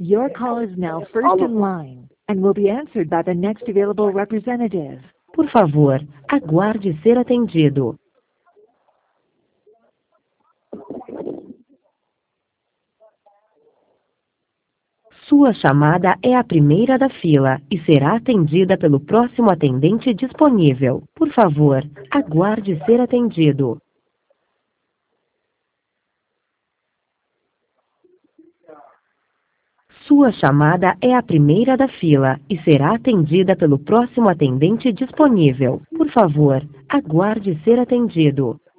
Your call is now first in line and will be answered by the next available representative. Por favor, aguarde ser atendido. Sua chamada é a primeira da fila e será atendida pelo próximo atendente disponível. Por favor, aguarde ser atendido. Sua chamada é a primeira da fila e será atendida pelo próximo atendente disponível. Por favor, aguarde ser atendido.